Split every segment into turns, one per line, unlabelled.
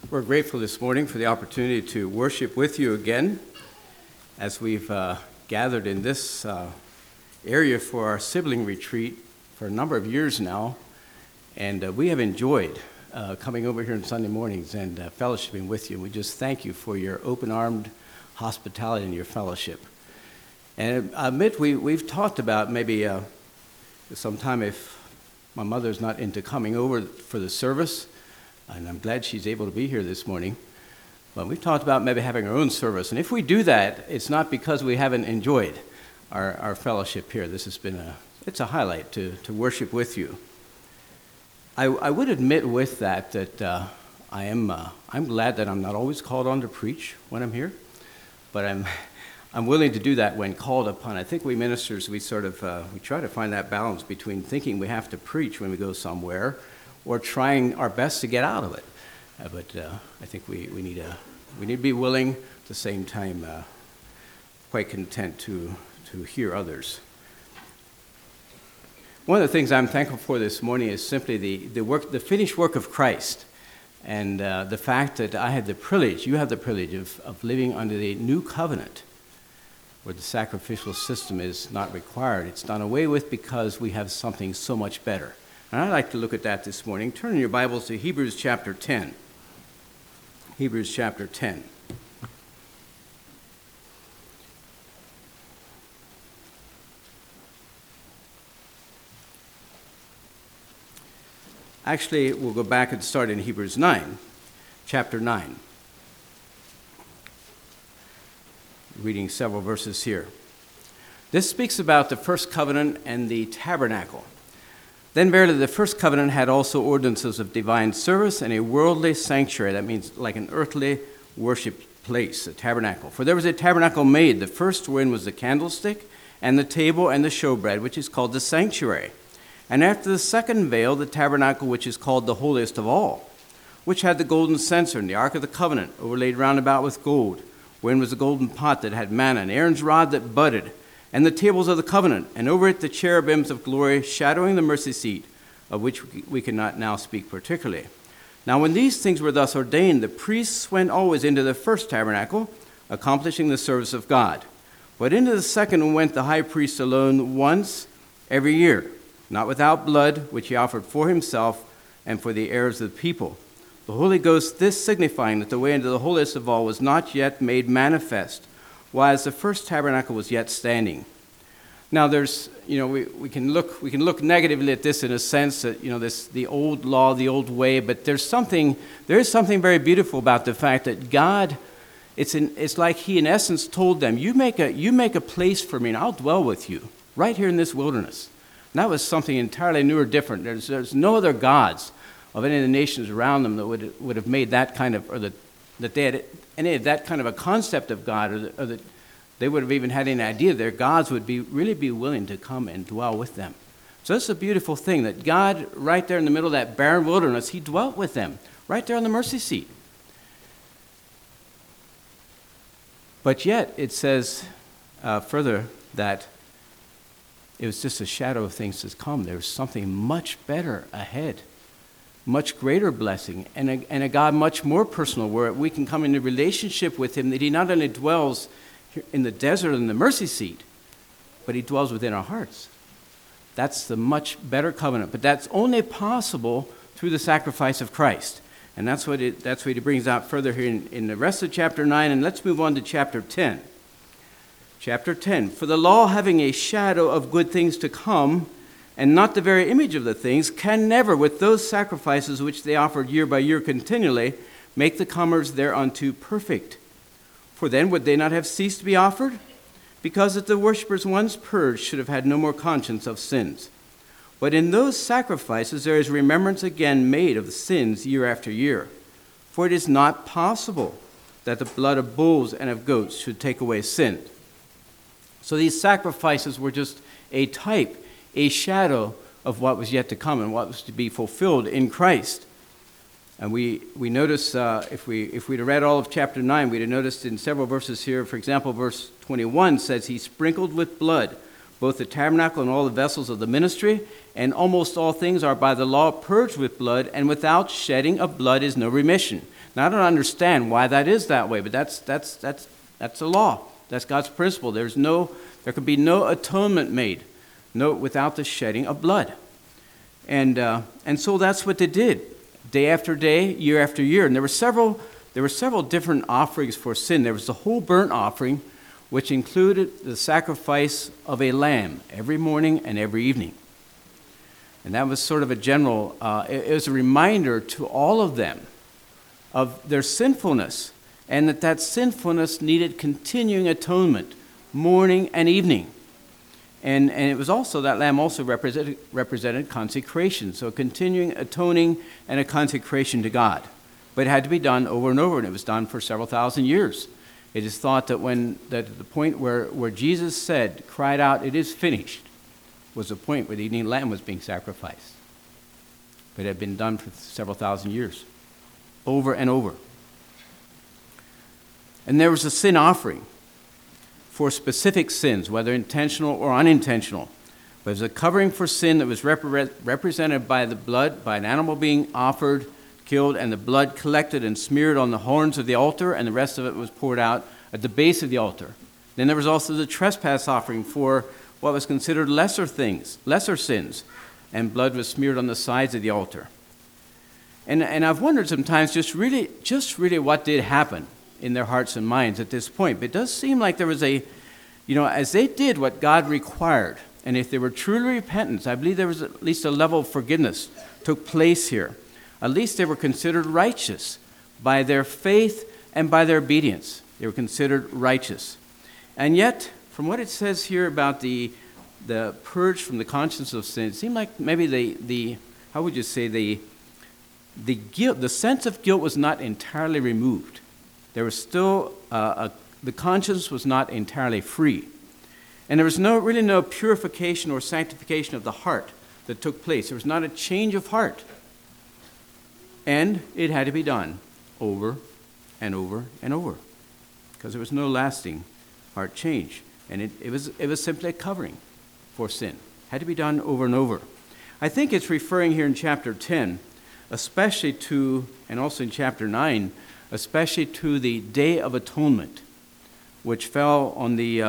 We're grateful this morning for the opportunity to worship with you again as we've gathered in this area for our sibling retreat for a number of years now. And we have enjoyed coming over here on Sunday mornings and fellowshipping with you. We just thank you for your open-armed hospitality and your fellowship. And I admit we've talked about maybe sometime if my mother's not into coming over for the service, and I'm glad she's able to be here this morning. But we've talked about maybe having our own service. And if we do that, it's not because we haven't enjoyed our fellowship here. This has been it's a highlight to worship with you. I would admit with that I'm glad that I'm not always called on to preach when I'm here, but I'm willing to do that when called upon. I think we ministers, we try to find that balance between thinking we have to preach when we go somewhere or trying our best to get out of it. But I think we need to be willing, at the same time, quite content to hear others. One of the things I'm thankful for this morning is simply the finished work of Christ, and the fact that you have the privilege of living under the new covenant, where the sacrificial system is not required. It's done away with because we have something so much better. And I'd like to look at that this morning. Turn in your Bibles to Hebrews chapter 10. Hebrews chapter 10. Actually, we'll go back and start in Hebrews 9, chapter 9. Reading several verses here. This speaks about the first covenant and the tabernacle. Then verily the first covenant had also ordinances of divine service and a worldly sanctuary. That means like an earthly worship place, a tabernacle. For there was a tabernacle made, the first wherein was the candlestick and the table and the showbread, which is called the sanctuary. And after the second veil, the tabernacle which is called the holiest of all, which had the golden censer and the ark of the covenant overlaid round about with gold, wherein was the golden pot that had manna, and Aaron's rod that budded, and the tables of the covenant, and over it the cherubims of glory, shadowing the mercy seat, of which we cannot now speak particularly. Now when these things were thus ordained, the priests went always into the first tabernacle, accomplishing the service of God. But into the second went the high priest alone once every year, not without blood, which he offered for himself and for the heirs of the people. The Holy Ghost, this signifying that the way into the holiest of all was not yet made manifest, while the first tabernacle was yet standing. Now there's, we can look negatively at this in a sense that, the old law, the old way, but there is something very beautiful about the fact that God, it's like he in essence told them, you make a place for me and I'll dwell with you right here in this wilderness. And that was something entirely new or different. There's no other gods of any of the nations around them that would have made that kind of, or that they had any of that kind of a concept of God, or that they would have even had any idea their gods would really be willing to come and dwell with them. So it's a beautiful thing that God, right there in the middle of that barren wilderness, he dwelt with them, right there on the mercy seat. But yet, it says further that it was just a shadow of things to come. There was something much better ahead, much greater blessing, and a God much more personal, where we can come into relationship with him, that he not only dwells in the desert and the mercy seat, but he dwells within our hearts. That's the much better covenant, but that's only possible through the sacrifice of Christ. And that's what he brings out further here in the rest of chapter 9, and let's move on to chapter 10. Chapter 10, for the law having a shadow of good things to come, and not the very image of the things, can never, with those sacrifices which they offered year by year continually, make the comers thereunto perfect. For then would they not have ceased to be offered? Because that the worshippers once purged should have had no more conscience of sins. But in those sacrifices there is remembrance again made of the sins year after year. For it is not possible that the blood of bulls and of goats should take away sin. So these sacrifices were just a type, a shadow of what was yet to come and what was to be fulfilled in Christ. And we notice, if we'd have read all of chapter 9, we'd have noticed in several verses here, for example, verse 21 says, he sprinkled with blood both the tabernacle and all the vessels of the ministry, and almost all things are by the law purged with blood, and without shedding of blood is no remission. Now, I don't understand why that is that way, but that's the law. That's God's principle. There can be no atonement made without the shedding of blood. And so that's what they did, day after day, year after year. And there were several different offerings for sin. There was the whole burnt offering, which included the sacrifice of a lamb every morning and every evening. And that was sort of a general, it was a reminder to all of them of their sinfulness, and that sinfulness needed continuing atonement, morning and evening. And it was also, that lamb also represented consecration, so continuing atoning and a consecration to God. But it had to be done over and over, and it was done for several thousand years. It is thought that at the point where Jesus cried out, "It is finished," was the point where the evening lamb was being sacrificed. But it had been done for several thousand years, over and over. And there was a sin offering for specific sins, whether intentional or unintentional. But it was a covering for sin that was represented by the blood, by an animal being offered, killed, and the blood collected and smeared on the horns of the altar, and the rest of it was poured out at the base of the altar. Then there was also the trespass offering for what was considered lesser sins, and blood was smeared on the sides of the altar. And I've wondered sometimes just really what did happen in their hearts and minds at this point. But it does seem like there was as they did what God required, and if they were truly repentant, I believe there was at least a level of forgiveness took place here. At least they were considered righteous by their faith and by their obedience. They were considered righteous. And yet, from what it says here about the purge from the conscience of sin, it seemed like maybe the guilt, the sense of guilt was not entirely removed. There was still, the conscience was not entirely free. And there was really no purification or sanctification of the heart that took place. There was not a change of heart. And it had to be done over and over and over, because there was no lasting heart change. And it was simply a covering for sin. It had to be done over and over. I think it's referring here in chapter 10, especially to, and also in chapter 9, especially to the Day of Atonement, which fell on the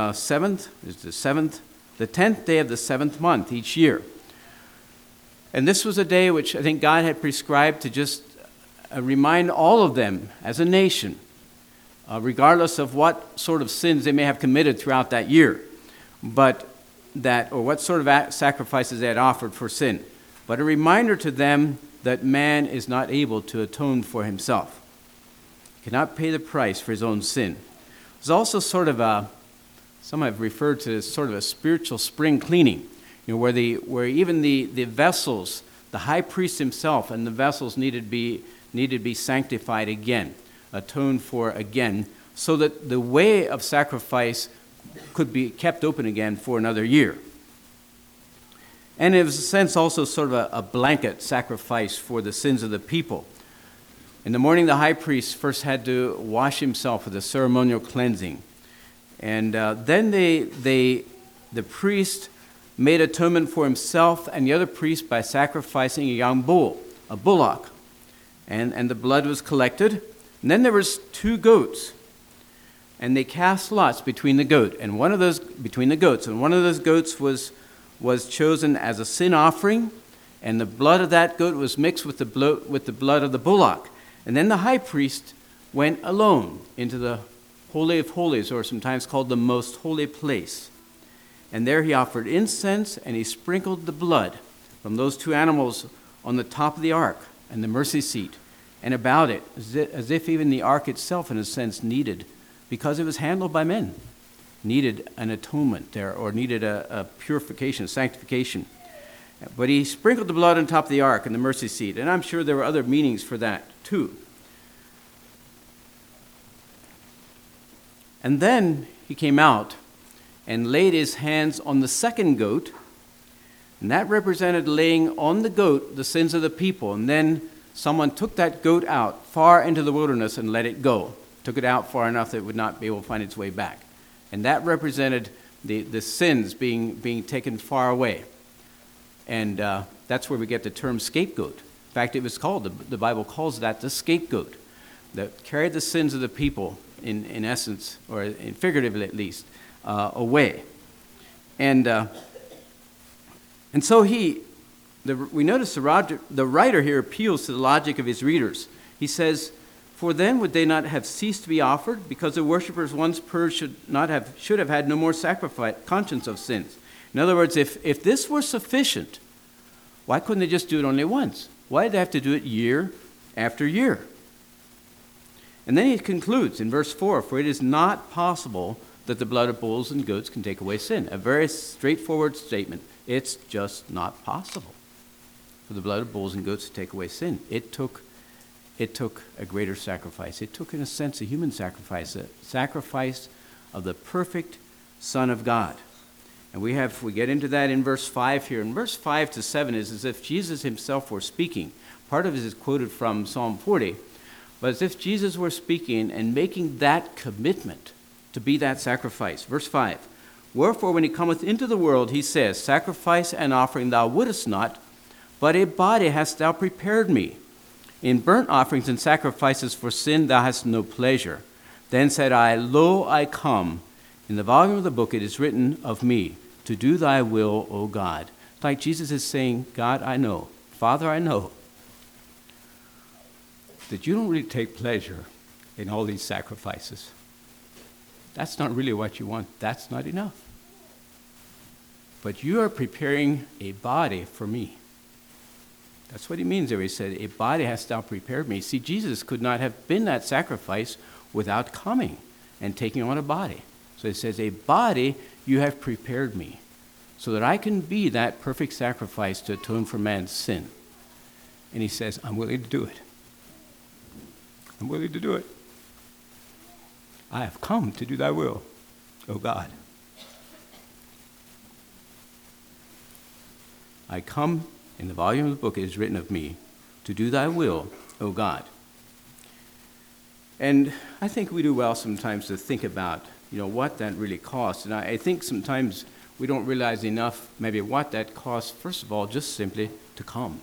10th day of the 7th month each year. And this was a day which I think God had prescribed to just remind all of them as a nation, regardless of what sort of sins they may have committed throughout that year, or what sort of sacrifices they had offered for sin, but a reminder to them that man is not able to atone for himself. He cannot pay the price for his own sin. There's also sort of some have referred to as sort of a spiritual spring cleaning, where even the vessels, the high priest himself and the vessels needed to be sanctified again, atoned for again, so that the way of sacrifice could be kept open again for another year. And it was, in a sense, also sort of a blanket sacrifice for the sins of the people. In the morning, the high priest first had to wash himself with a ceremonial cleansing. And then the priest made atonement for himself and the other priest by sacrificing a young bull, a bullock. And the blood was collected. And then there was 2 goats. And they cast lots between the goats. And one of those goats was chosen as a sin offering, and the blood of that goat was mixed with the blood of the bullock. And then the high priest went alone into the Holy of Holies, or sometimes called the Most Holy Place. And there he offered incense, and he sprinkled the blood from those 2 animals on the top of the ark and the mercy seat, and about it, as if even the ark itself, in a sense, needed, because it was handled by men, needed an atonement there, or needed a purification, a sanctification. But he sprinkled the blood on top of the ark and the mercy seat, and I'm sure there were other meanings for that too. And then he came out and laid his hands on the second goat, and that represented laying on the goat the sins of the people. And then someone took that goat out far into the wilderness and let it go, took it out far enough that it would not be able to find its way back. And that represented the sins being taken far away. And that's where we get the term scapegoat. In fact, it was called, the Bible calls that the scapegoat, that carried the sins of the people, in essence, or in figuratively at least, away. And so we notice the writer here appeals to the logic of his readers. He says, "For then would they not have ceased to be offered, because the worshippers once purged should have had no more conscience of sins." In other words, if this were sufficient, why couldn't they just do it only once? Why did they have to do it year after year? And then he concludes in verse 4, "For it is not possible that the blood of bulls and goats can take away sin." A very straightforward statement. It's just not possible for the blood of bulls and goats to take away sin. It took a greater sacrifice. It took, in a sense, a human sacrifice, a sacrifice of the perfect Son of God. And we get into that in verse 5 here. And verse 5 to 7 is as if Jesus himself were speaking. Part of it is quoted from Psalm 40. But as if Jesus were speaking and making that commitment to be that sacrifice. Verse 5, "Wherefore when he cometh into the world, he says, Sacrifice and offering thou wouldest not, but a body hast thou prepared me. In burnt offerings and sacrifices for sin thou hast no pleasure. Then said I, Lo, I come. In the volume of the book it is written of me, to do thy will, O God." It's like Jesus is saying, God, I know, Father, I know that you don't really take pleasure in all these sacrifices. That's not really what you want. That's not enough. But you are preparing a body for me. That's what he means there. He said, "A body hast thou prepared me." See, Jesus could not have been that sacrifice without coming and taking on a body. So he says, "A body you have prepared me so that I can be that perfect sacrifice to atone for man's sin." And he says, "I'm willing to do it. I'm willing to do it. I have come to do thy will, O God. I come, in the volume of the book it is written of me, to do thy will, O God." And I think we do well sometimes to think about, what that really costs. And I think sometimes we don't realize enough maybe what that costs, first of all, just simply to come.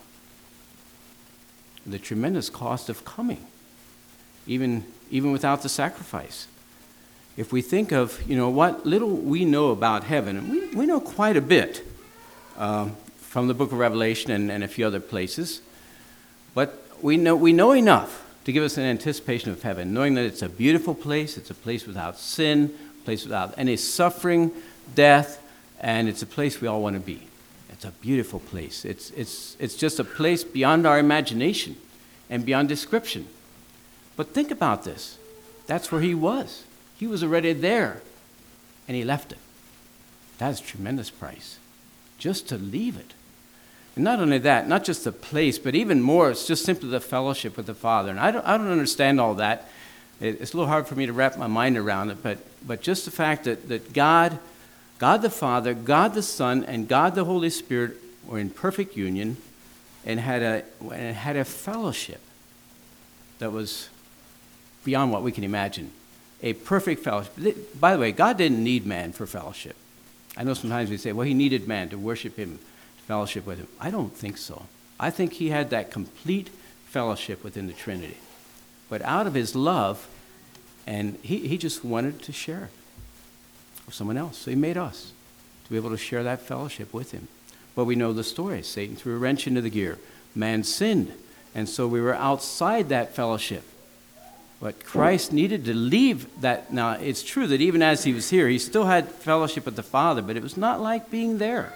The tremendous cost of coming, even without the sacrifice. If we think of, what little we know about heaven, and we know quite a bit from the book of Revelation and a few other places, but we know enough to give us an anticipation of heaven, knowing that it's a beautiful place, it's a place without sin, a place without any suffering, death, and it's a place we all want to be. It's a beautiful place. It's just a place beyond our imagination and beyond description. But think about this. That's where he was. He was already there, and he left it. That's a tremendous price, just to leave it. And not only that, not just the place, but even more, it's just simply the fellowship with the Father. And I don't understand all that. It's a little hard for me to wrap my mind around it, but just the fact that God the Father, God the Son, and God the Holy Spirit were in perfect union and had a fellowship that was beyond what we can imagine. A perfect fellowship. By the way, God didn't need man for fellowship. I know sometimes we say, well, he needed man to worship him, to fellowship with him. I don't think so. I think he had that complete fellowship within the Trinity. But out of his love, and he just wanted to share it with someone else. So he made us to be able to share that fellowship with him. But we know the story. Satan threw a wrench into the gear. Man sinned, and so we were outside that fellowship. But Christ needed to leave that. Now, it's true that even as he was here, he still had fellowship with the Father, but it was not like being there.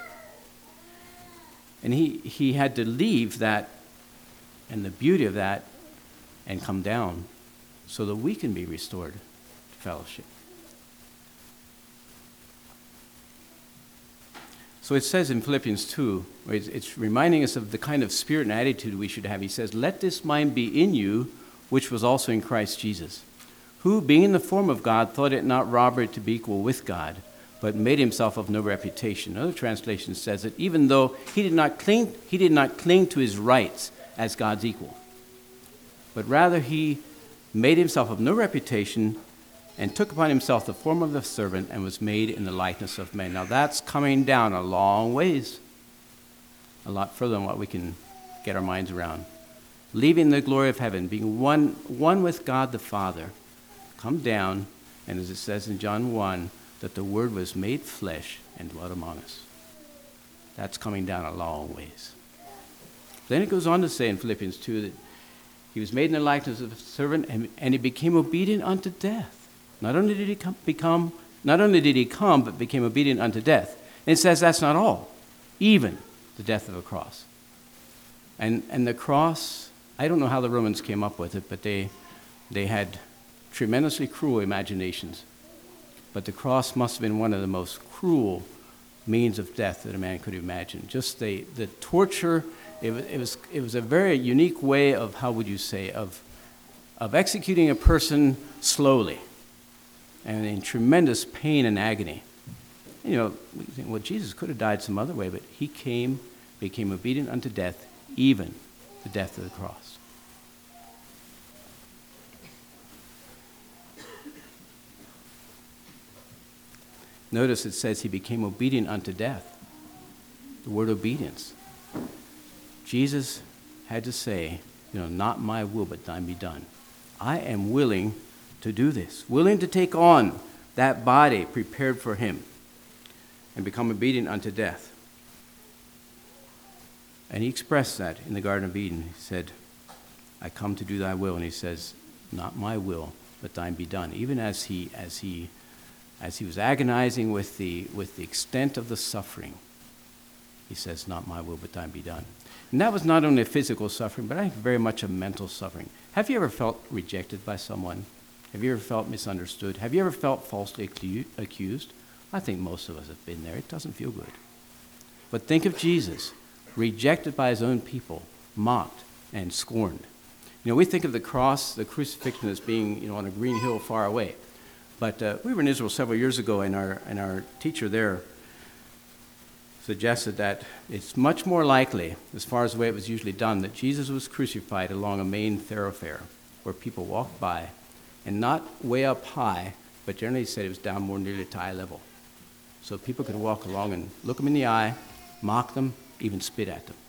And he had to leave that and the beauty of that and come down so that we can be restored to fellowship. So it says in Philippians 2, it's reminding us of the kind of spirit and attitude we should have. He says, "Let this mind be in you, which was also in Christ Jesus, who, being in the form of God, thought it not robbery to be equal with God, but made himself of no reputation." Another translation says that even though he did not cling to his rights as God's equal, but rather he made himself of no reputation and took upon himself the form of a servant and was made in the likeness of men. Now that's coming down a long ways. a lot further than what we can get our minds around. Leaving the glory of heaven, being one with God the Father, come down, and as it says in John 1, that the Word was made flesh and dwelt among us. That's coming down a long ways. Then it goes on to say in Philippians 2 that he was made in the likeness of a servant, and he became obedient unto death. Not only did he come, but became obedient unto death. And it says that's not all, even the death of a cross. And the cross, I don't know how the Romans came up with it, but they had tremendously cruel imaginations. But the cross must have been one of the most cruel means of death that a man could imagine. Just the torture. It was a very unique way of, how would you say, of executing a person slowly and in tremendous pain and agony. You know, we think, well, Jesus could have died some other way, but he became obedient unto death, even the death of the cross. Notice it says he became obedient unto death. The word obedience. Jesus had to say, not my will, but thine be done. I am willing to do this, willing to take on that body prepared for him and become obedient unto death. And he expressed that in the Garden of Eden. He said, I come to do thy will. And he says, not my will, but thine be done. Even as he was agonizing with the extent of the suffering, he says, not my will, but thine be done. And that was not only a physical suffering, but I think very much a mental suffering. Have you ever felt rejected by someone? Have you ever felt misunderstood? Have you ever felt falsely accused? I think most of us have been there. It doesn't feel good. But think of Jesus, rejected by his own people, mocked and scorned. We think of the cross, the crucifixion, as being, on a green hill far away. But we were in Israel several years ago, and our teacher there suggested that it's much more likely, as far as the way it was usually done, that Jesus was crucified along a main thoroughfare where people walked by, and not way up high, but generally said it was down more nearly to eye level. So people could walk along and look them in the eye, mock them, even spit at them.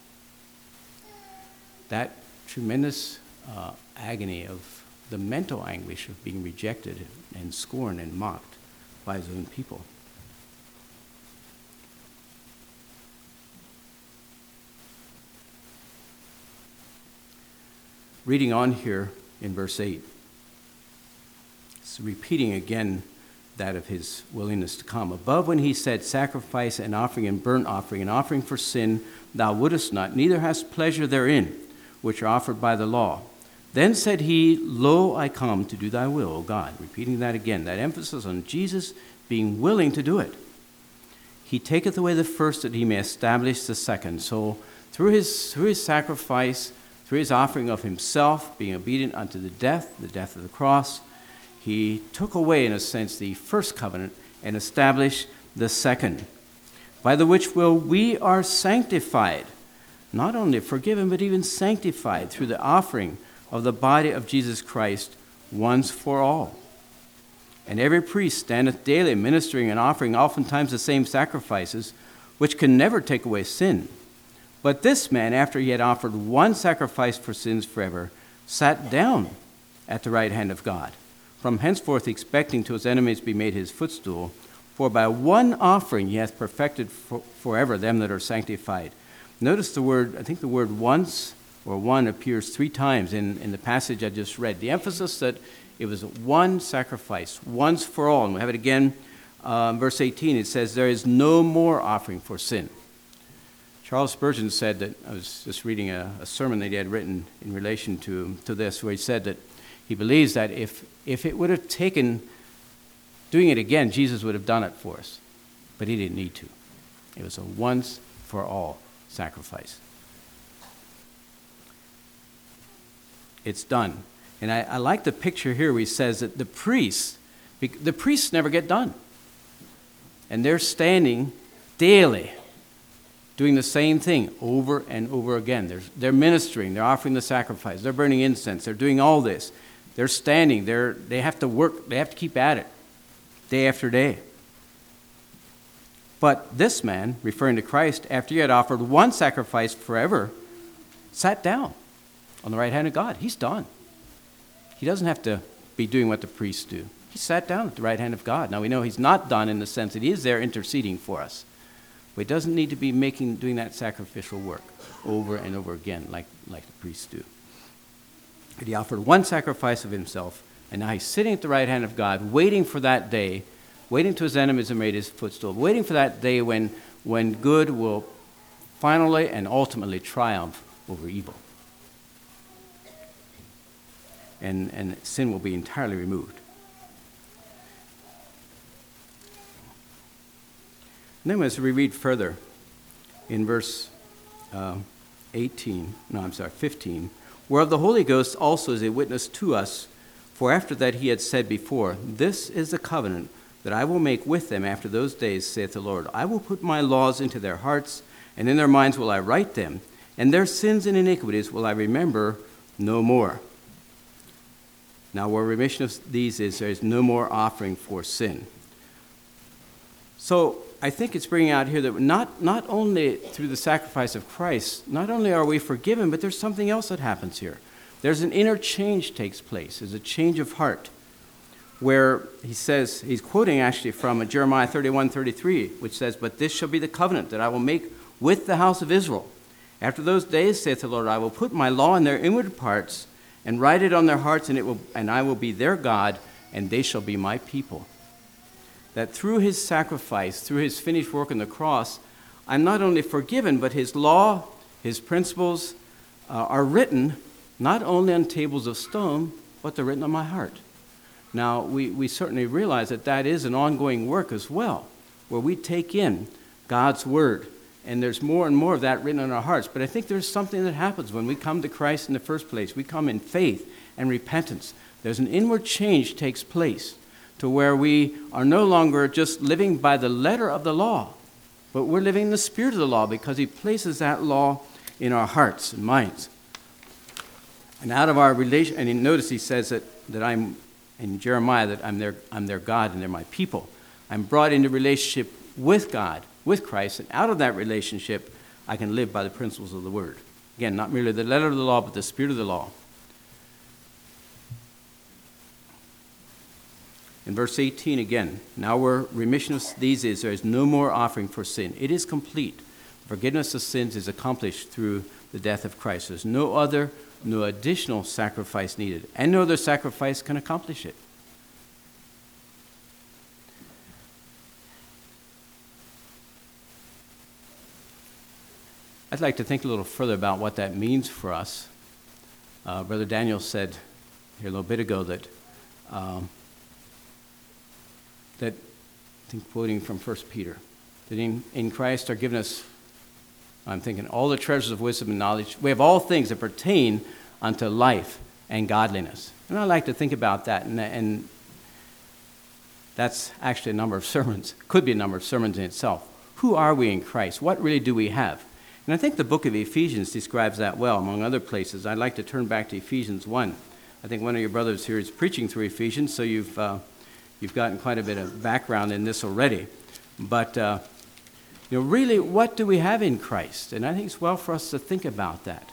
That tremendous agony of the mental anguish of being rejected and scorned and mocked by his own people. Reading on here in verse 8, it's repeating again that of his willingness to come. Above when he said, sacrifice and offering and burnt offering and offering for sin, thou wouldest not, neither hast pleasure therein, which are offered by the law. Then said he, lo, I come to do thy will, O God. Repeating that again, that emphasis on Jesus being willing to do it. He taketh away the first that he may establish the second. So through his sacrifice, through his offering of himself, being obedient unto the death of the cross, he took away, in a sense, the first covenant and established the second, by the which will we are sanctified, not only forgiven, but even sanctified through the offering of the body of Jesus Christ once for all. And every priest standeth daily ministering and offering oftentimes the same sacrifices, which can never take away sin. But this man, after he had offered one sacrifice for sins forever, sat down at the right hand of God, from henceforth expecting till his enemies be made his footstool. For by one offering he hath perfected forever them that are sanctified. Notice the word, I think the word once or one appears 3 times in the passage I just read. The emphasis that it was one sacrifice, once for all. And we have it again, verse 18. It says, there is no more offering for sin. Charles Spurgeon said that, I was just reading a sermon that he had written in relation to this, where he said that he believes that if it would have taken doing it again, Jesus would have done it for us. But he didn't need to. It was a once for all sacrifice. It's done. And I like the picture here where he says that the priests never get done. And they're standing daily doing the same thing over and over again. They're ministering, they're offering the sacrifice, they're burning incense, they're doing all this. They're standing, they have to work, they have to keep at it day after day. But this man, referring to Christ, after he had offered one sacrifice forever, sat down on the right hand of God. He's done. He doesn't have to be doing what the priests do. He sat down at the right hand of God. Now we know he's not done in the sense that he is there interceding for us. But he doesn't need to be doing that sacrificial work over and over again like the priests do. But he offered one sacrifice of himself, and now he's sitting at the right hand of God, waiting for that day, waiting till his enemies are made his footstool, waiting for that day when good will finally and ultimately triumph over evil. And sin will be entirely removed. And then as we read further in verse 15, whereof the Holy Ghost also is a witness to us, for after that he had said before, this is the covenant that I will make with them after those days, saith the Lord. I will put my laws into their hearts, and in their minds will I write them, and their sins and iniquities will I remember no more. Now where remission of these is, there is no more offering for sin. So I think it's bringing out here that not only through the sacrifice of Christ, not only are we forgiven, but there's something else that happens here. There's an inner change takes place. There's a change of heart where he says, he's quoting actually from Jeremiah 31:33, which says, but this shall be the covenant that I will make with the house of Israel. After those days, saith the Lord, I will put my law in their inward parts and write it on their hearts, and I will be their God, and they shall be my people. That through his sacrifice, through his finished work on the cross, I'm not only forgiven, but his law, his principles are written not only on tables of stone, but they're written on my heart. Now, we certainly realize that that is an ongoing work as well, where we take in God's word, and there's more and more of that written on our hearts. But I think there's something that happens when we come to Christ in the first place. We come in faith and repentance. There's an inward change takes place to where we are no longer just living by the letter of the law, but we're living in the spirit of the law because he places that law in our hearts and minds. And out of our relation, and notice he says that I'm, in Jeremiah, that I'm their God and they're my people. I'm brought into relationship with God, with Christ, and out of that relationship, I can live by the principles of the word. Again, not merely the letter of the law, but the spirit of the law. In verse 18 again, now where remission of these is, there is no more offering for sin. It is complete. Forgiveness of sins is accomplished through the death of Christ. There's no additional sacrifice needed, and no other sacrifice can accomplish it. I'd like to think a little further about what that means for us. Brother Daniel said here a little bit ago that I think quoting from 1 Peter, that in Christ are given us, I'm thinking, all the treasures of wisdom and knowledge. We have all things that pertain unto life and godliness. And I like to think about that, and that's actually a number of sermons, could be a number of sermons in itself. Who are we in Christ? What really do we have? And I think the book of Ephesians describes that well, among other places. I'd like to turn back to Ephesians 1. I think one of your brothers here is preaching through Ephesians, so you've gotten quite a bit of background in this already. But really, what do we have in Christ? And I think it's well for us to think about that.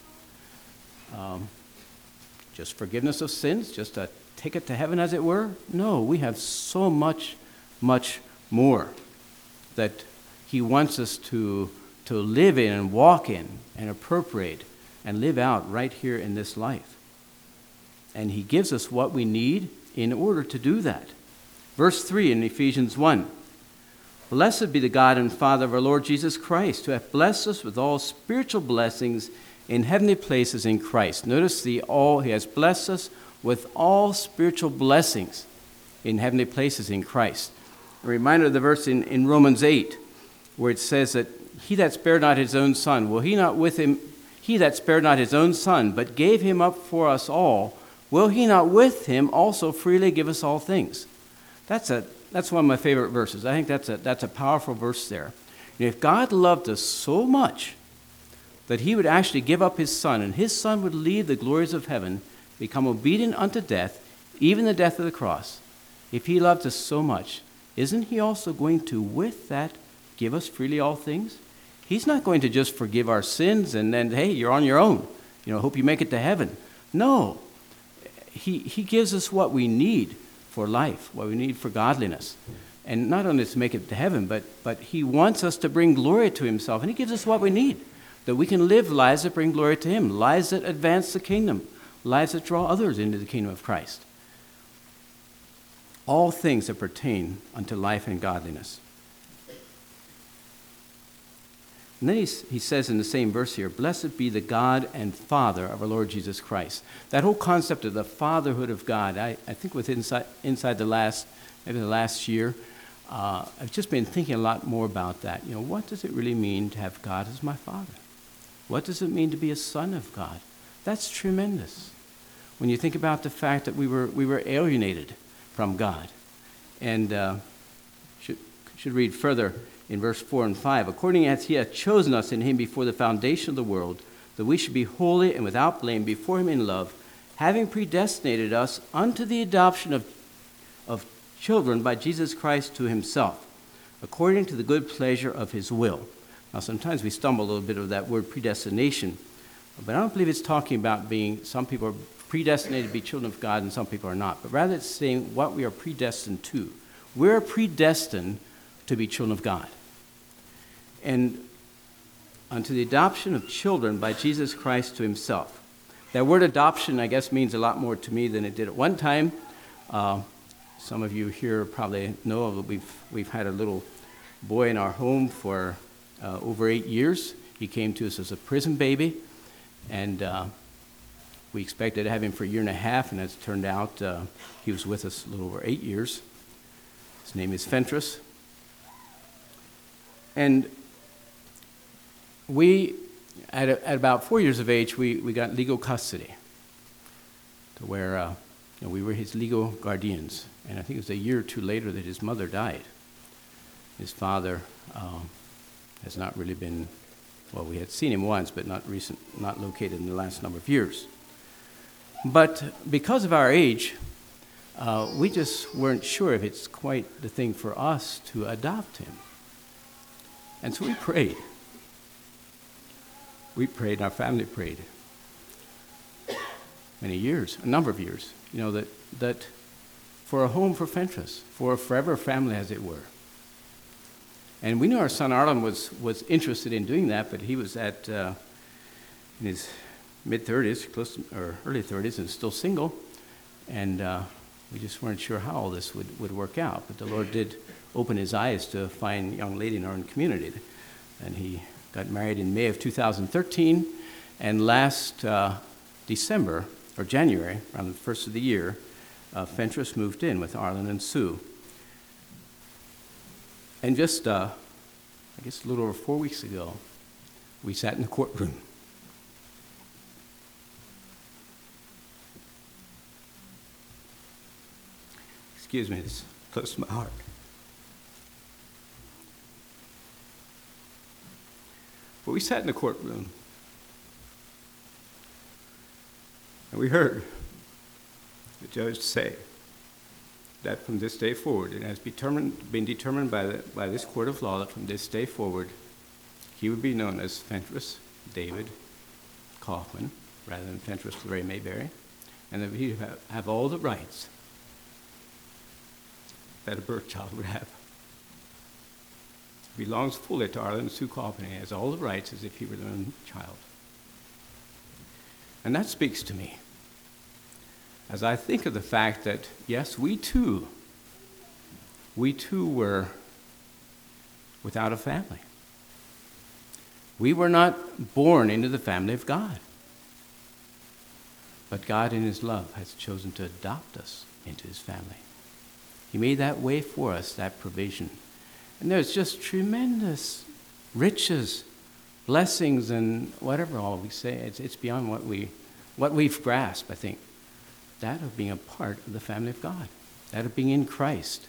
Just forgiveness of sins, just a ticket to heaven, as it were? No, we have so much, much more that he wants us to live in and walk in and appropriate and live out right here in this life. And he gives us what we need in order to do that. Verse 3 in Ephesians 1. Blessed be the God and Father of our Lord Jesus Christ, who hath blessed us with all spiritual blessings in heavenly places in Christ. Notice he has blessed us with all spiritual blessings in heavenly places in Christ. A reminder of the verse in Romans 8, where it says that he that spared not his own son, will he not with him, he that spared not his own son, but gave him up for us all, will he not with him also freely give us all things? That's one of my favorite verses. I think that's a powerful verse there. And if God loved us so much that he would actually give up his son, and his son would leave the glories of heaven, become obedient unto death, even the death of the cross, if he loved us so much, isn't he also going to, with that, give us freely all things? He's not going to just forgive our sins and then, hey, you're on your own. Hope you make it to heaven. No. He gives us what we need for life, what we need for godliness. And not only to make it to heaven, but he wants us to bring glory to himself. And he gives us what we need, that we can live lives that bring glory to him, lives that advance the kingdom, lives that draw others into the kingdom of Christ. All things that pertain unto life and godliness. And then he says in the same verse here, blessed be the God and Father of our Lord Jesus Christ. That whole concept of the fatherhood of God, I think inside the last year, I've just been thinking a lot more about that. What does it really mean to have God as my Father? What does it mean to be a son of God? That's tremendous. When you think about the fact that we were alienated from God. And should read further in verse 4 and 5. According as he hath chosen us in him before the foundation of the world, that we should be holy and without blame before him in love, having predestinated us unto the adoption of children by Jesus Christ to himself, according to the good pleasure of his will. Now, sometimes we stumble a little bit of that word predestination, but I don't believe it's talking about some people are predestinated to be children of God and some people are not, but rather it's saying what we are predestined to. We're predestined to be children of God. And unto the adoption of children by Jesus Christ to himself. That word adoption, I guess, means a lot more to me than it did at one time. Some of you here probably know that we've had a little boy in our home for over 8 years. He came to us as a prison baby, and we expected to have him for a year and a half, and as it turned out, he was with us a little over 8 years. His name is Fentress. And we, at about 4 years of age, we got legal custody to where we were his legal guardians. And I think it was a year or two later that his mother died. His father has not really been, we had seen him once, but not located in the last number of years. But because of our age, we just weren't sure if it's quite the thing for us to adopt him. And so we prayed. We prayed, our family prayed. Many years, a number of years, that for a home for Fentress, for a forever family, as it were. And we knew our son Arlen was interested in doing that, but he was in his mid-30s, or early 30s, and still single. And we just weren't sure how all this would work out. But the Lord did open his eyes to find a young lady in our own community. And he got married in May of 2013. And last December, or January, around the first of the year, Fentress moved in with Arlen and Sue. And just, I guess a little over 4 weeks ago, we sat in the courtroom. Excuse me, it's close to my heart. But we sat in the courtroom, and we heard the judge say that from this day forward, it has been determined by this court of law that from this day forward, he would be known as Fentress David Kaufman, rather than Fentress Larry Mayberry, and that he would have all the rights that a birth child would have. He belongs fully to Arlen and Sue Kaufman. He has all the rights as if he were their own child. And that speaks to me as I think of the fact that, yes, we too were without a family. We were not born into the family of God. But God in his love has chosen to adopt us into his family. He made that way for us, that provision. And there's just tremendous riches, blessings, and whatever all we say. It's beyond what we've grasped, I think. That of being a part of the family of God. That of being in Christ.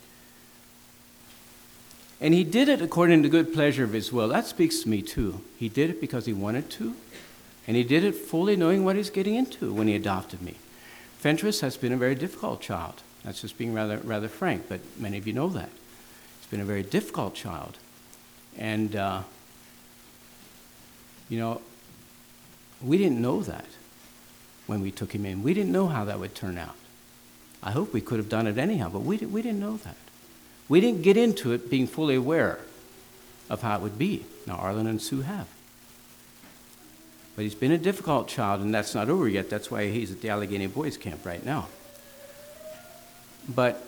And he did it according to the good pleasure of his will. That speaks to me too. He did it because he wanted to. And he did it fully knowing what he's getting into when he adopted me. Fentress has been a very difficult child. That's just being rather frank, but many of you know that. He's been a very difficult child. And, we didn't know that when we took him in. We didn't know how that would turn out. I hope we could have done it anyhow, but we didn't know that. We didn't get into it being fully aware of how it would be. Now, Arlen and Sue have. But he's been a difficult child, and that's not over yet. That's why he's at the Allegheny Boys Camp right now. But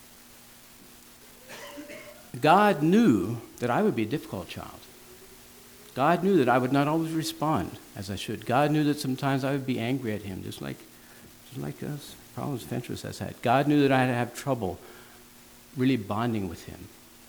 God knew that I would be a difficult child. God knew that I would not always respond as I should. God knew that sometimes I would be angry at him, just like us problems Fentress has had. God knew that I had to have trouble really bonding with him.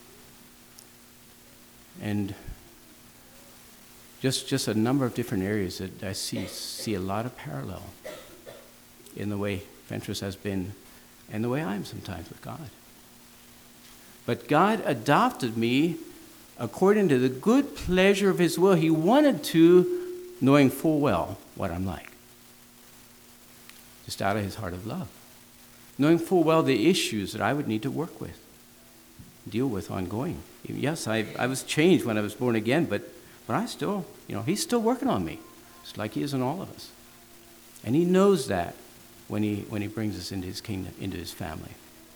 And just a number of different areas that I see a lot of parallel in the way Fentress has been and the way I am sometimes with God. But God adopted me according to the good pleasure of his will. He wanted to, knowing full well what I'm like. Just out of his heart of love. Knowing full well the issues that I would need to work with, deal with ongoing. Yes, I was changed when I was born again, but I still, he's still working on me, just like he is in all of us. And he knows that when he brings us into his kingdom, into his family.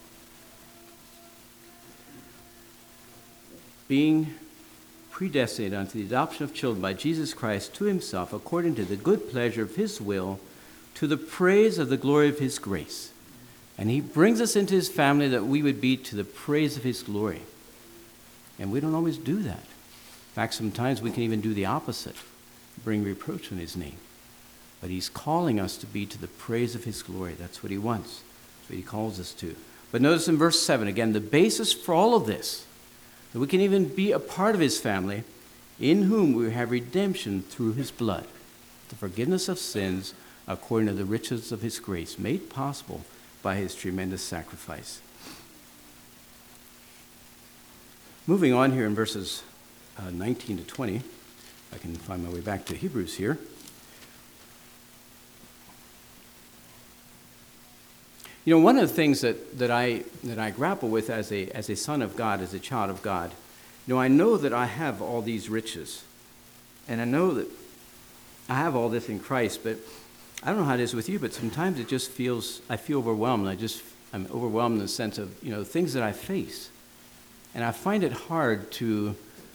Being predestinated unto the adoption of children by Jesus Christ to himself, according to the good pleasure of his will, to the praise of the glory of his grace. And he brings us into his family that we would be to the praise of his glory. And we don't always do that. In fact, sometimes we can even do the opposite, bring reproach on his name. But he's calling us to be to the praise of his glory. That's what he wants. That's what he calls us to. But notice in verse 7, again, the basis for all of this, that we can even be a part of his family, in whom we have redemption through his blood, the forgiveness of sins according to the riches of his grace, made possible by his tremendous sacrifice. Moving on here in verses 19 to 20, if I can find my way back to Hebrews here. One of the things that I grapple with as a son of God, as a child of God, I know that I have all these riches, and I know that I have all this in Christ, but I don't know how it is with you, but sometimes it just I feel overwhelmed. I'm overwhelmed in the sense of, things that I face. And I find it hard to,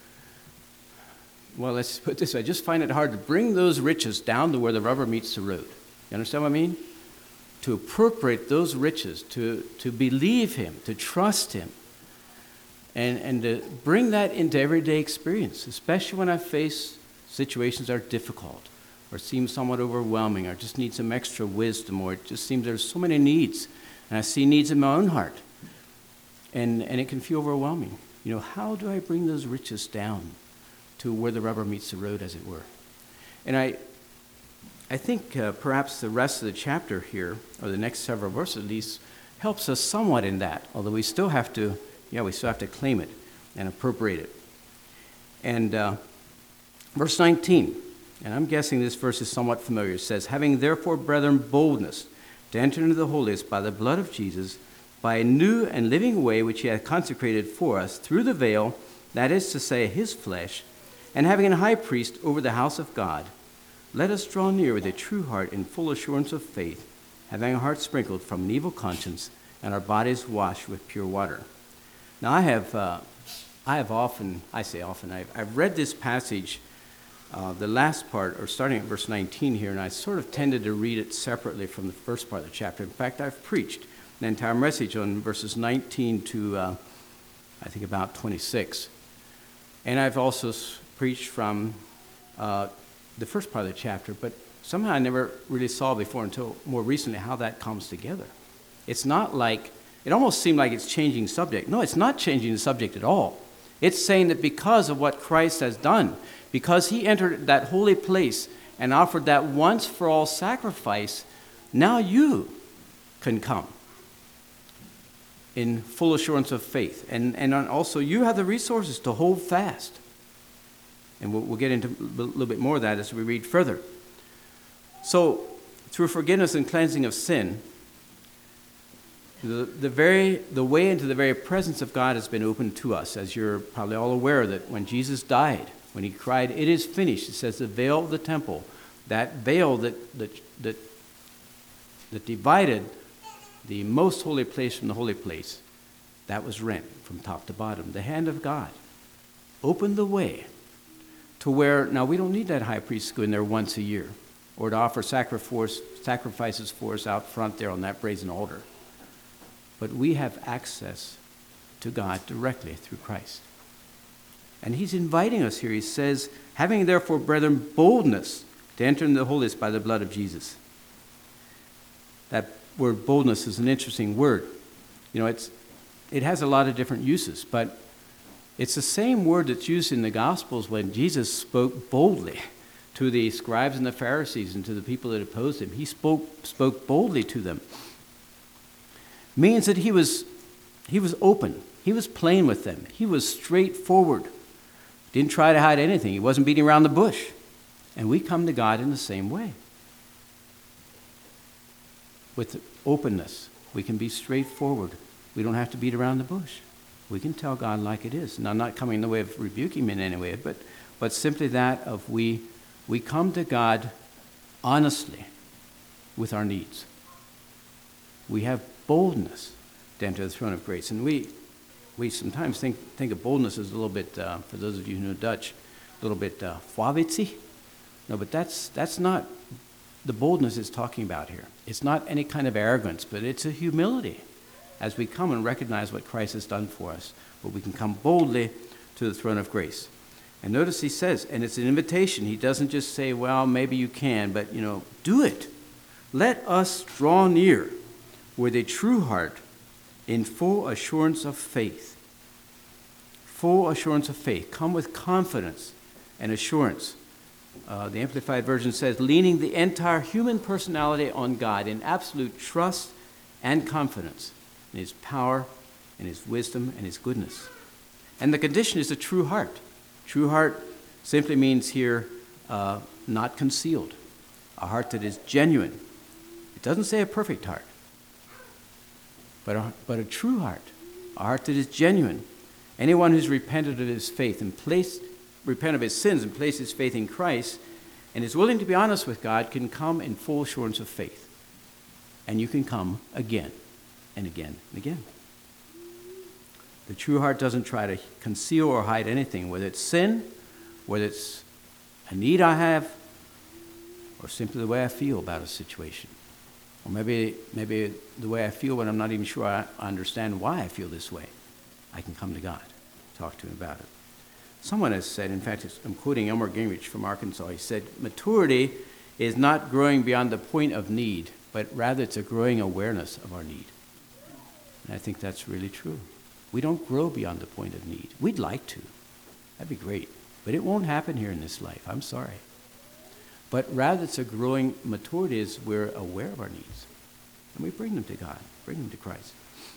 let's put it this way, I just find it hard to bring those riches down to where the rubber meets the road. You understand what I mean? To appropriate those riches, to believe him, to trust him, and to bring that into everyday experience, especially when I face situations that are difficult or seem somewhat overwhelming or just need some extra wisdom, or it just seems there's so many needs, and I see needs in my own heart, and it can feel overwhelming. How do I bring those riches down to where the rubber meets the road, as it were? And I think perhaps the rest of the chapter here, or the next several verses at least, helps us somewhat in that, although we still have to claim it and appropriate it. And verse 19, and I'm guessing this verse is somewhat familiar. It says, having therefore, brethren, boldness to enter into the holiest by the blood of Jesus, by a new and living way which he hath consecrated for us through the veil, that is to say, his flesh, and having an high priest over the house of God, let us draw near with a true heart in full assurance of faith, having our hearts sprinkled from an evil conscience and our bodies washed with pure water. Now I've read this passage, the last part, or starting at verse 19 here, and I sort of tended to read it separately from the first part of the chapter. In fact, I've preached an entire message on verses 19 to, I think, about 26. And I've also preached from the first part of the chapter, but somehow I never really saw before until more recently how that comes together. It's not like, it almost seemed like it's changing subject. No, it's not changing the subject at all. It's saying that because of what Christ has done, because he entered that holy place and offered that once-for-all sacrifice, now you can come in full assurance of faith. And also you have the resources to hold fast. And we'll get into a little bit more of that as we read further. So, through forgiveness and cleansing of sin, The way into the very presence of God has been opened to us, as you're probably all aware that when Jesus died, when he cried, "It is finished," it says the veil of the temple, that veil that divided the most holy place from the holy place, that was rent from top to bottom. The hand of God opened the way to where, now we don't need that high priest to go in there once a year or to offer sacrifices for us out front there on that brazen altar. But we have access to God directly through Christ. And he's inviting us here. He says, "Having therefore, brethren, boldness to enter into the holiest by the blood of Jesus." That word boldness is an interesting word. You know, it has a lot of different uses, but it's the same word that's used in the Gospels when Jesus spoke boldly to the scribes and the Pharisees and to the people that opposed him. He spoke boldly to them. Means that he was open. He was plain with them. He was straightforward. Didn't try to hide anything. He wasn't beating around the bush. And we come to God in the same way. With openness, we can be straightforward. We don't have to beat around the bush. We can tell God like it is. And I'm not coming in the way of rebuking him in any way, but simply that of we come to God honestly with our needs. We have boldness to enter the throne of grace. And we sometimes think of boldness as a little bit, for those of you who know Dutch, a little bit fwavitsie. No, but that's not the boldness it's talking about here. It's not any kind of arrogance, but it's a humility as we come and recognize what Christ has done for us. But we can come boldly to the throne of grace. And notice he says, and it's an invitation. He doesn't just say, well, maybe you can, but, do it. Let us draw near with a true heart in full assurance of faith. Full assurance of faith. Come with confidence and assurance. The Amplified Version says, leaning the entire human personality on God in absolute trust and confidence in his power and his wisdom and his goodness. And the condition is a true heart. True heart simply means here not concealed. A heart that is genuine. It doesn't say a perfect heart, but a true heart. A heart that is genuine. Anyone who's repented of his faith and repent of his sins and place his faith in Christ and is willing to be honest with God can come in full assurance of faith. And you can come again and again and again. The true heart doesn't try to conceal or hide anything, whether it's sin, whether it's a need I have, or simply the way I feel about a situation. Or maybe the way I feel when I'm not even sure I understand why I feel this way. I can come to God, talk to him about it. Someone has said, in fact, I'm quoting Elmer Gingrich from Arkansas, he said, maturity is not growing beyond the point of need, but rather it's a growing awareness of our need. And I think that's really true. We don't grow beyond the point of need. We'd like to. That'd be great. But it won't happen here in this life. I'm sorry. But rather it's a growing maturity is we're aware of our needs. And we bring them to God, bring them to Christ.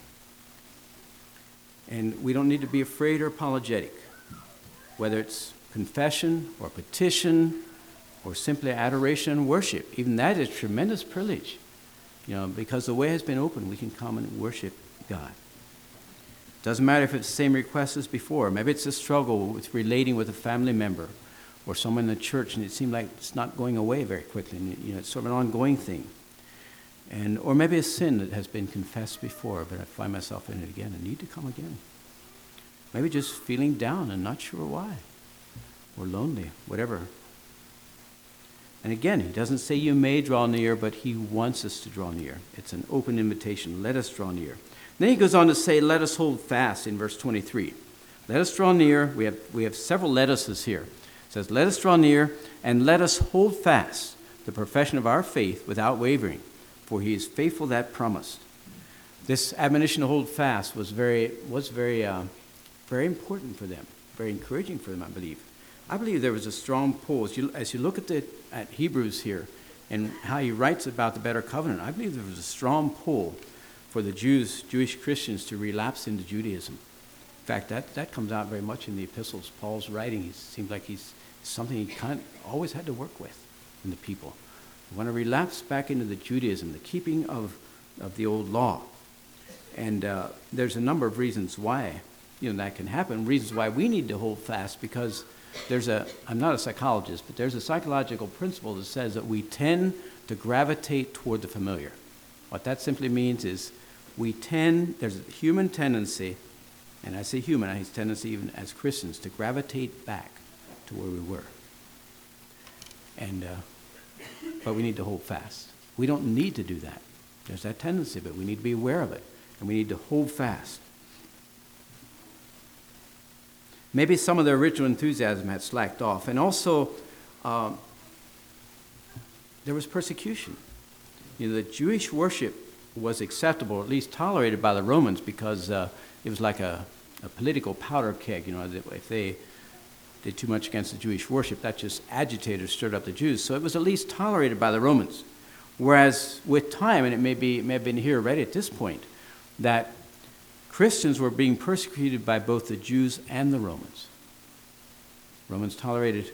And we don't need to be afraid or apologetic, whether it's confession or petition or simply adoration and worship. Even that is a tremendous privilege. Because the way has been opened, we can come and worship God. Doesn't matter if it's the same request as before. Maybe it's a struggle with relating with a family member or someone in the church, and it seems like it's not going away very quickly. And, it's sort of an ongoing thing. Or maybe a sin that has been confessed before, but I find myself in it again and need to come again. Maybe just feeling down and not sure why, or lonely, whatever. And again, he doesn't say you may draw near, but he wants us to draw near. It's an open invitation. Let us draw near. Then he goes on to say, let us hold fast in verse 23. Let us draw near. We have several let uses here. It says, let us draw near and let us hold fast the profession of our faith without wavering, for he is faithful that promised. This admonition to hold fast was very important for them, very encouraging for them, I believe. I believe there was a strong pull. As you look at Hebrews here and how he writes about the better covenant, I believe there was a strong pull for the Jewish Christians to relapse into Judaism. In fact, that comes out very much in the epistles. Paul's writing, it seems like he's something he kind of always had to work with in the people. They want to relapse back into the Judaism, the keeping of the old law. And there's a number of reasons why that can happen, reasons why we need to hold fast, because I'm not a psychologist, but there's a psychological principle that says that we tend to gravitate toward the familiar. What that simply means is there's a human tendency, and I say human, I say tendency even as Christians, to gravitate back to where we were. But we need to hold fast. We don't need to do that. There's that tendency, but we need to be aware of it, and we need to hold fast. Maybe some of their original enthusiasm had slacked off, and also there was persecution. The Jewish worship was acceptable, at least tolerated by the Romans, because it was like a political powder keg. If they did too much against the Jewish worship, that just agitated or stirred up the Jews. So it was at least tolerated by the Romans. Whereas with time, and it may have been here already at this point, that Christians were being persecuted by both the Jews and the Romans. Romans tolerated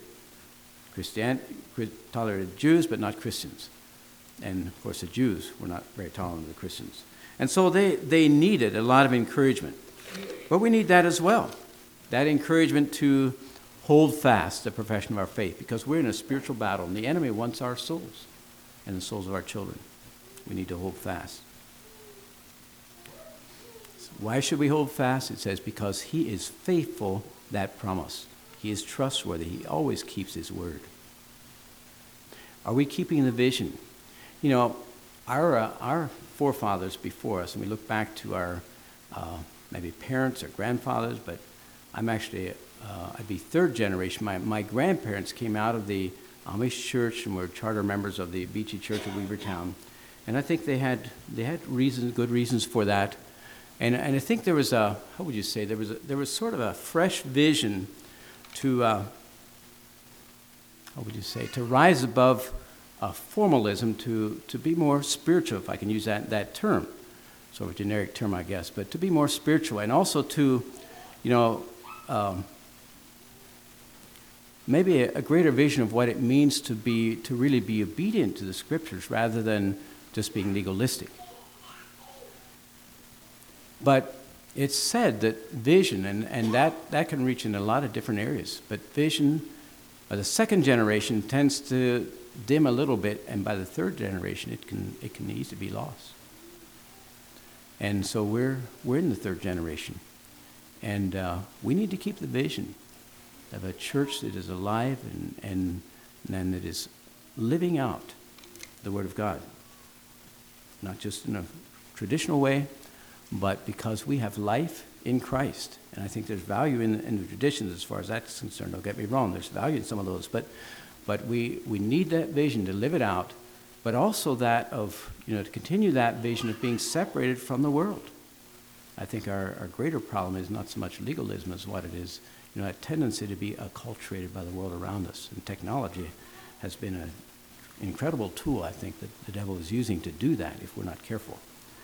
Jews, but not Christians. And of course, the Jews were not very tolerant of the Christians. And so they needed a lot of encouragement. But we need that as well. That encouragement to hold fast the profession of our faith, because we're in a spiritual battle, and the enemy wants our souls and the souls of our children. We need to hold fast. So why should we hold fast? It says, because he is faithful that promised. He is trustworthy. He always keeps his word. Are we keeping the vision? Our forefathers before us, and we look back to our maybe parents or grandfathers, but I'm actually, I'd be third generation. My grandparents came out of the Amish church and were charter members of the Beachy Church of Weavertown. And I think they had good reasons for that. And I think there was how would you say, there was sort of a fresh vision to, to rise above formalism, to be more spiritual, if I can use that term. Sort of a generic term, I guess, but to be more spiritual, and also to, maybe a greater vision of what it means to really be obedient to the Scriptures rather than just being legalistic. But it's said that vision, and that can reach in a lot of different areas, but vision, by the second generation, tends to dim a little bit, and by the third generation, it can easily be lost. And so we're in the third generation, and we need to keep the vision of a church that is alive and that is living out the Word of God, not just in a traditional way, but because we have life in Christ. And I think there's value in the traditions as far as that's concerned. Don't get me wrong, there's value in some of those, but we need that vision to live it out, but also that of, to continue that vision of being separated from the world. I think our greater problem is not so much legalism as what it is, a tendency to be acculturated by the world around us. And technology has been an incredible tool, I think, that the devil is using to do that if we're not careful.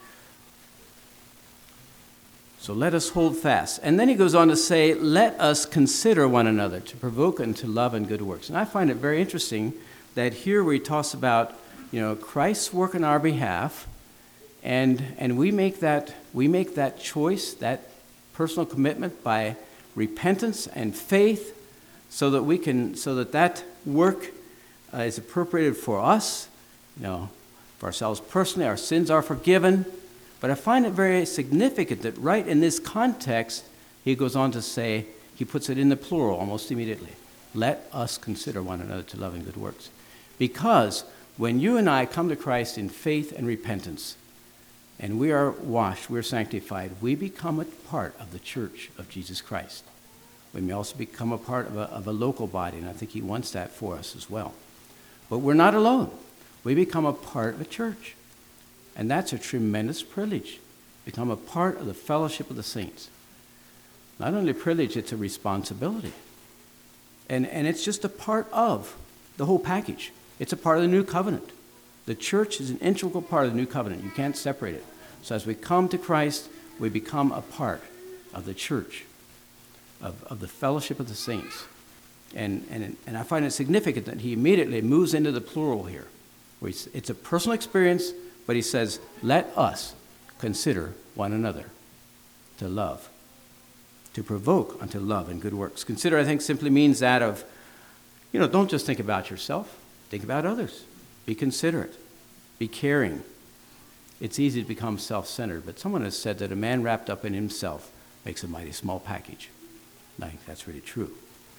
So let us hold fast. And then he goes on to say, let us consider one another to provoke unto love and good works. And I find it very interesting that here where he talks about, Christ's work on our behalf, and we make that choice, that personal commitment by repentance and faith, so that work is appropriated for us, for ourselves personally. Our sins are forgiven. But I find it very significant that right in this context, he goes on to say, he puts it in the plural almost immediately. Let us consider one another to love and good works. Because when you and I come to Christ in faith and repentance, and we are washed, we're sanctified, we become a part of the church of Jesus Christ. We may also become a part of a local body, and I think he wants that for us as well. But we're not alone. We become a part of a church. And that's a tremendous privilege, become a part of the fellowship of the saints. Not only a privilege, it's a responsibility. And it's just a part of the whole package. It's a part of the new covenant. The church is an integral part of the new covenant. You can't separate it. So as we come to Christ, we become a part of the church, of the fellowship of the saints. And I find it significant that he immediately moves into the plural here, where it's a personal experience, but he says, let us consider one another to love, to provoke unto love and good works. Consider, I think, simply means that of, don't just think about yourself, think about others. Be considerate, be caring. It's easy to become self-centered, but someone has said that a man wrapped up in himself makes a mighty small package. I think that's really true.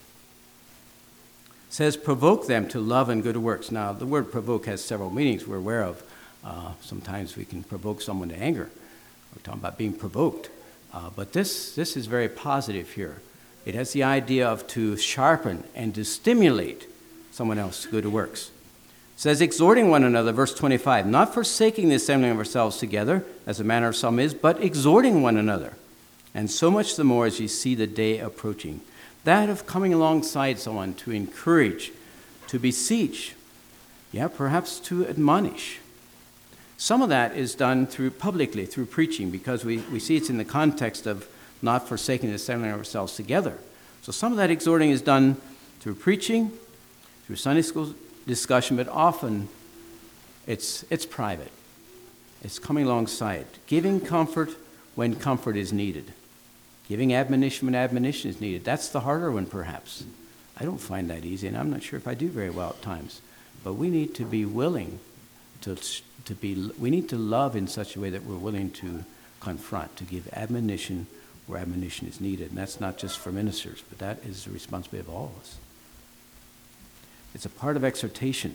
It says, provoke them to love and good works. Now, the word provoke has several meanings we're aware of. Sometimes we can provoke someone to anger. We're talking about being provoked. But this is very positive here. It has the idea of to sharpen and to stimulate someone else to good works. It says, exhorting one another, verse 25, not forsaking the assembling of ourselves together, as the manner of some is, but exhorting one another, and so much the more as ye see the day approaching. That of coming alongside someone to encourage, to beseech, perhaps to admonish. Some of that is done publicly, through preaching, because we see it's in the context of not forsaking the assembling of ourselves together. So some of that exhorting is done through preaching, through Sunday school discussion, but often it's private. It's coming alongside, giving comfort when comfort is needed, giving admonition when admonition is needed. That's the harder one, perhaps. I don't find that easy, and I'm not sure if I do very well at times. But we need to be willing we need to love in such a way that we're willing to confront, to give admonition where admonition is needed. And that's not just for ministers, but that is the responsibility of all of us. It's a part of exhortation.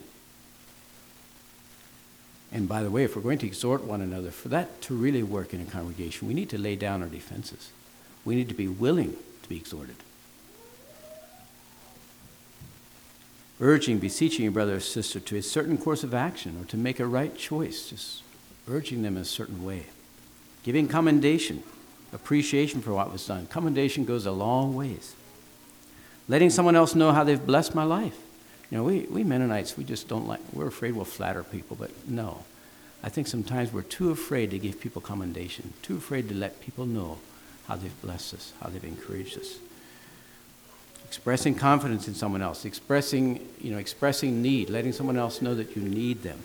And by the way, if we're going to exhort one another, for that to really work in a congregation, we need to lay down our defenses. We need to be willing to be exhorted. Urging, beseeching your brother or sister to a certain course of action or to make a right choice, just urging them in a certain way. Giving commendation, appreciation for what was done. Commendation goes a long ways. Letting someone else know how they've blessed my life. We Mennonites, we're afraid we'll flatter people, but no. I think sometimes we're too afraid to give people commendation, too afraid to let people know how they've blessed us, how they've encouraged us. Expressing confidence in someone else, expressing need, letting someone else know that you need them.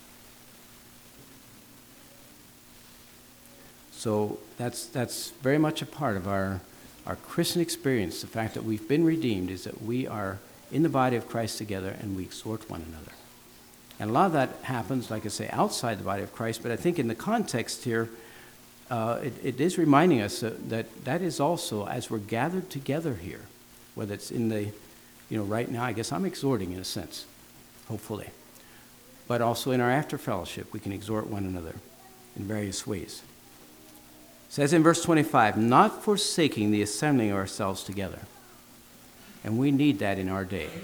So that's very much a part of our Christian experience. The fact that we've been redeemed is that we are in the body of Christ together and we exhort one another. And a lot of that happens, like I say, outside the body of Christ, but I think in the context here, it is reminding us that is also, as we're gathered together here, whether it's in the, right now, I guess I'm exhorting in a sense, hopefully. But also in our after fellowship, we can exhort one another in various ways. It says in verse 25, not forsaking the assembling of ourselves together. And we need that in our day.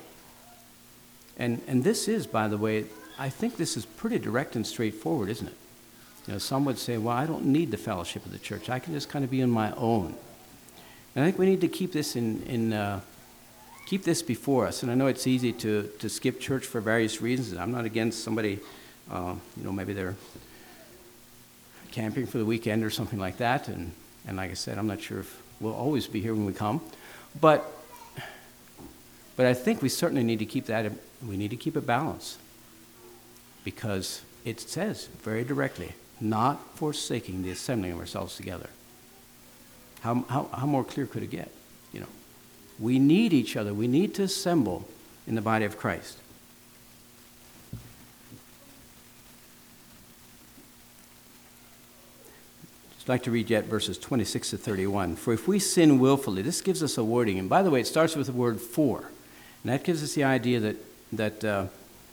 And this is, by the way, I think this is pretty direct and straightforward, isn't it? Some would say, well, I don't need the fellowship of the church. I can just kind of be on my own. And I think we need to keep this keep this before us. And I know it's easy to skip church for various reasons. I'm not against somebody, maybe they're camping for the weekend or something like that. And like I said, I'm not sure if we'll always be here when we come. But I think we certainly need to keep that. We need to keep a balance, because it says very directly, not forsaking the assembling of ourselves together. How more clear could it get? We need each other. We need to assemble in the body of Christ. I'd like to read yet verses 26 to 31. For if we sin willfully, this gives us a wording. And by the way, it starts with the word for. And that gives us the idea that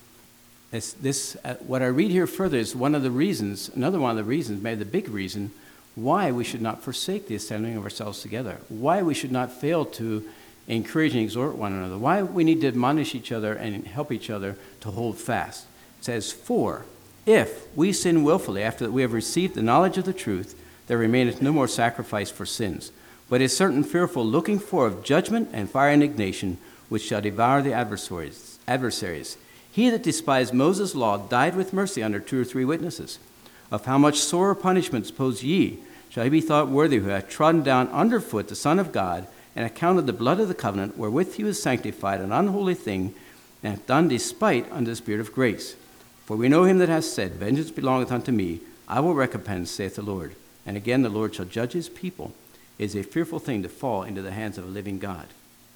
what I read here further is another one of the reasons, maybe the big reason, why we should not forsake the assembling of ourselves together, why we should not fail to encourage and exhort one another, why we need to admonish each other and help each other to hold fast. It says, for if we sin willfully after that we have received the knowledge of the truth, there remaineth no more sacrifice for sins, but a certain fearful looking for of judgment and fire indignation, which shall devour the adversaries. He that despised Moses' law died with mercy under 2 or 3 witnesses. Of how much sorer punishment suppose ye shall he be thought worthy who hath trodden down under foot the Son of God, and accounted the blood of the covenant wherewith he was sanctified an unholy thing, and hath done despite unto the Spirit of grace? For we know him that hath said, vengeance belongeth unto me, I will recompense, saith the Lord. And again the Lord shall judge his people. It is a fearful thing to fall into the hands of a living God.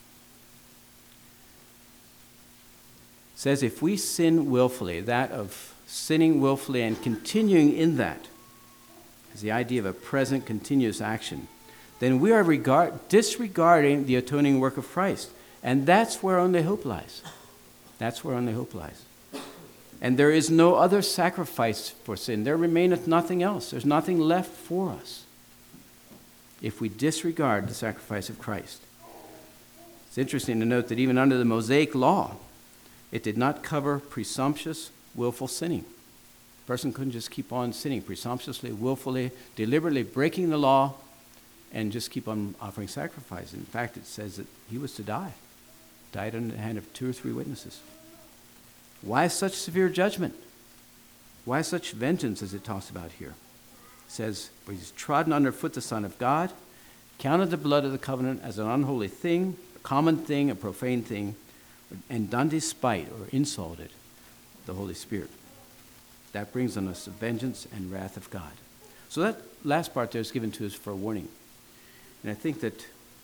It says if we sin willfully, that of sinning willfully and continuing in that is the idea of a present continuous action, then we are disregarding the atoning work of Christ. And that's where only hope lies. That's where only hope lies. And there is no other sacrifice for sin. There remaineth nothing else. There's nothing left for us if we disregard the sacrifice of Christ. It's interesting to note that even under the Mosaic law, it did not cover presumptuous, willful sinning. A person couldn't just keep on sinning presumptuously, willfully, deliberately breaking the law and just keep on offering sacrifice. In fact, it says that he was to die. Died under the hand of 2 or 3 witnesses. Why such severe judgment? Why such vengeance, as it talks about here? It says, for he's trodden underfoot the Son of God, counted the blood of the covenant as an unholy thing, a common thing, a profane thing, and done despite or insulted the Holy Spirit. That brings on us the vengeance and wrath of God. So that last part there is given to us for a warning. And I think that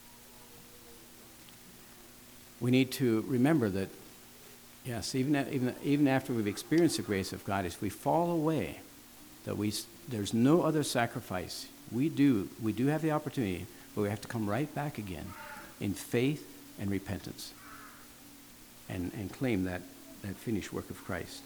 we need to remember that, yes, even after we've experienced the grace of God, if we fall away, that there's no other sacrifice. We do have the opportunity, but we have to come right back again in faith and repentance and claim that finished work of Christ.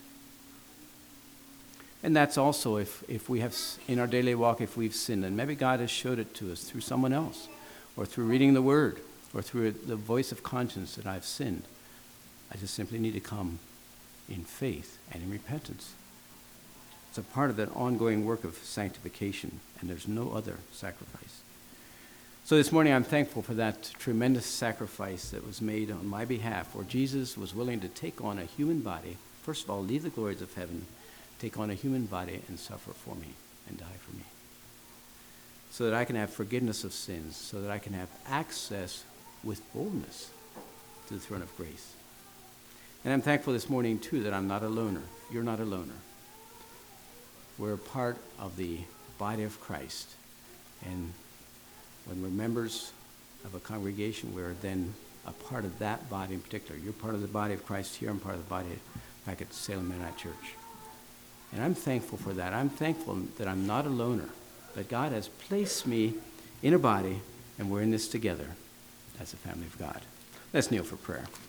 And that's also if we have, in our daily walk, if we've sinned, and maybe God has showed it to us through someone else, or through reading the Word, or through the voice of conscience that I've sinned. I just simply need to come in faith and in repentance. It's a part of that ongoing work of sanctification, and there's no other sacrifice. So this morning I'm thankful for that tremendous sacrifice that was made on my behalf, where Jesus was willing to take on a human body, first of all, leave the glories of heaven, take on a human body and suffer for me and die for me, so that I can have forgiveness of sins, so that I can have access with boldness to the throne of grace. And I'm thankful this morning, too, that I'm not a loner. You're not a loner. We're a part of the body of Christ. And when we're members of a congregation, we're then a part of that body in particular. You're part of the body of Christ here. I'm part of the body back at Salem Mennonite Church. And I'm thankful for that. I'm thankful that I'm not a loner, that God has placed me in a body, and we're in this together as a family of God. Let's kneel for prayer.